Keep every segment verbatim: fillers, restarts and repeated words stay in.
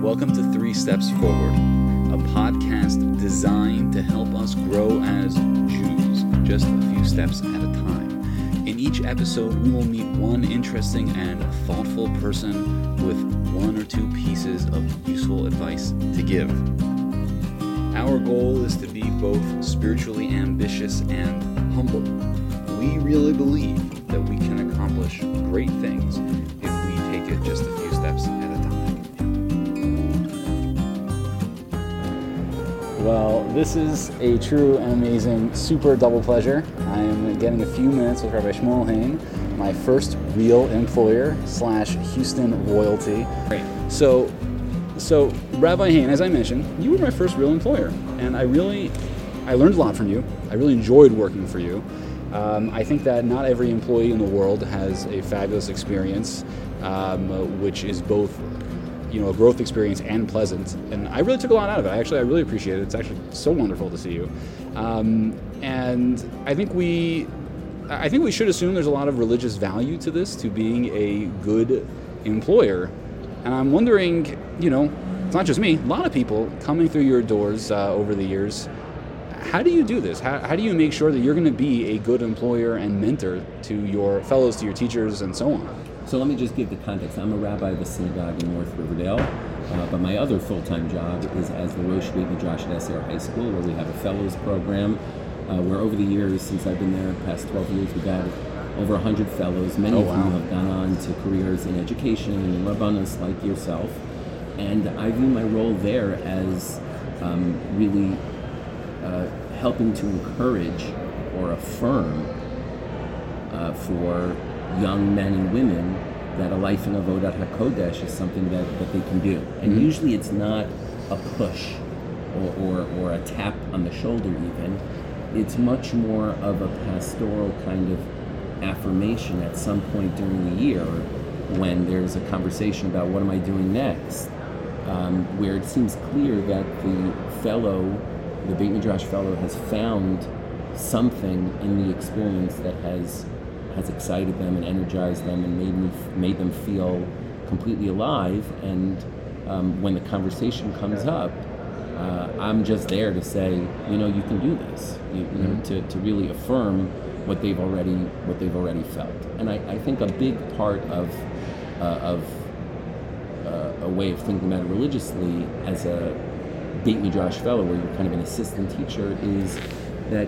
Welcome to Three Steps Forward, a podcast designed to help us grow as Jews, just a few steps at a time. In each episode, we will meet one interesting and thoughtful person with one or two pieces of useful advice to give. Our goal is to be both spiritually ambitious and humble. We really believe that we can accomplish great things if we take it just a few steps at a time. Well, this is a true and amazing super double pleasure. I am getting a few minutes with Rabbi Shmuel Hain, my first real employer slash Houston royalty. Great. So, so Rabbi Hain, as I mentioned, you were my first real employer, and I really, I learned a lot from you. I really enjoyed working for you. Um, I think that not every employee in the world has a fabulous experience, um, which is both, you know, a growth experience and pleasant. And I really took a lot out of it. I actually, I really appreciate it. It's actually so wonderful to see you. Um, and I think we, I think we should assume there's a lot of religious value to this, to being a good employer. And I'm wondering, you know, it's not just me, a lot of people coming through your doors uh, over the years. How do you do this? How, how do you make sure that you're going to be a good employer and mentor to your fellows, to your teachers, and so on? So let me just give the context. I'm a rabbi of a synagogue in North Riverdale, uh, but my other full-time job is as the Rosh Beit Midrash at S A R High School, where we have a fellows program, uh, where over the years, since I've been there, the past twelve years, we've had over one hundred fellows. Many oh, of wow. whom have gone on to careers in education and in rabbanos like yourself. And I view my role there as um, really uh, helping to encourage or affirm uh, for young men and women that a life in Avodat HaKodesh is something that, that they can do. And mm-hmm. usually it's not a push or, or, or a tap on the shoulder even. It's much more of a pastoral kind of affirmation at some point during the year when there's a conversation about what am I doing next, um, where it seems clear that the fellow, the Beit Midrash fellow, has found something in the experience that has has excited them and energized them and made me made them feel completely alive. And um, when the conversation comes up, uh, I'm just there to say, you know, you can do this. You, you know, to, to really affirm what they've already what they've already felt. And I, I think a big part of uh, of uh, a way of thinking about it religiously as a Beit Midrash fellow, where you're kind of an assistant teacher, is that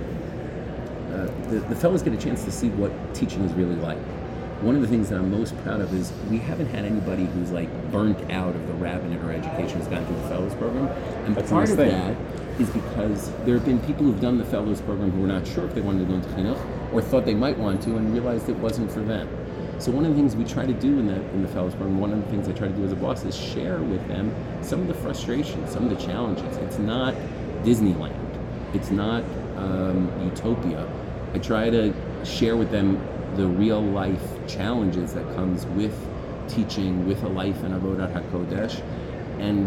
Uh, the, the fellows get a chance to see what teaching is really like. One of the things that I'm most proud of is we haven't had anybody who's like burnt out of the rabbinate or education who's gone through the fellows program. And That's part nice of thing. that is because there have been people who've done the fellows program who were not sure if they wanted to go into chinuch or thought they might want to and realized it wasn't for them. So one of the things we try to do in the in the fellows program, one of the things I try to do as a boss is share with them some of the frustrations, some of the challenges. It's not Disneyland. It's not um, utopia. I try to share with them the real life challenges that comes with teaching, with a life in Avodat HaKodesh, and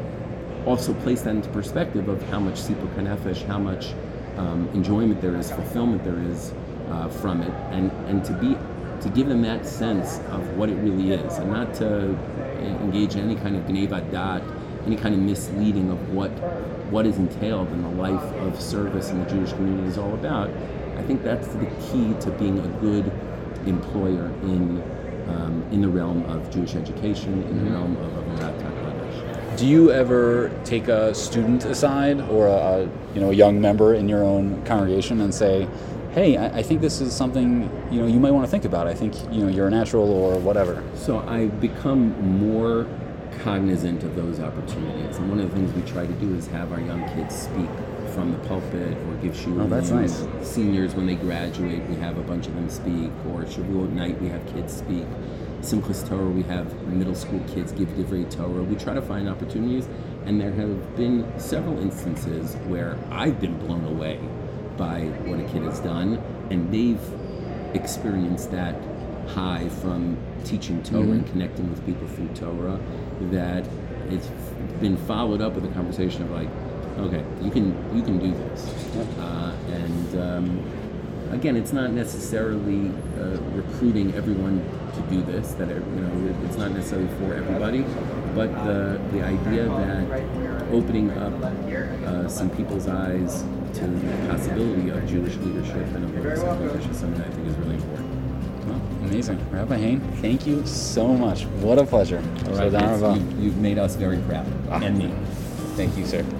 also place that into perspective of how much sipur nefesh, how much um, enjoyment there is, fulfillment there is uh, from it, and, and to be to give them that sense of what it really is, and not to engage in any kind of gneivat dat, any kind of misleading of what what is entailed in the life of service in the Jewish community is all about. I think that's the key to being a good employer in um, in the realm of Jewish education, in mm-hmm. the realm of Avodat HaKodesh. Do you ever take a student aside or a, you know a young member in your own congregation and say, "Hey, I, I think this is something you know you might want to think about. I think you know you're a natural or whatever." So I become more cognizant of those opportunities, and one of the things we try to do is have our young kids speak from the pulpit or give shiurim. Oh, that's nice. Seniors, when they graduate, we have a bunch of them speak, or Shavuot night we have kids speak. Simchas Torah, we have middle school kids give Divrei Torah. We try to find opportunities, and there have been several instances where I've been blown away by what a kid has done, and they've experienced that high from teaching Torah mm-hmm. and connecting with people through Torah, that it's been followed up with a conversation of like, okay, you can you can do this, uh, and um, again, it's not necessarily uh, recruiting everyone to do this. That you know, it's not necessarily for everybody, but the the idea that opening up uh, some people's eyes to the possibility of Jewish leadership and of public leadership is something that I think is really important. Well, amazing. Rabbi Hain, thank you so much. What a pleasure. All right, so you've, you've made us very proud, ah. and me. Thank you, sir.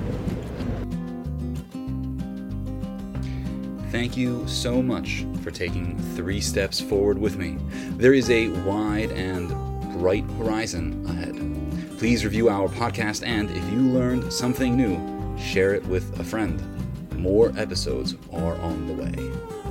Thank you so much for taking three steps forward with me. There is a wide and bright horizon ahead. Please review our podcast, and if you learned something new, share it with a friend. More episodes are on the way.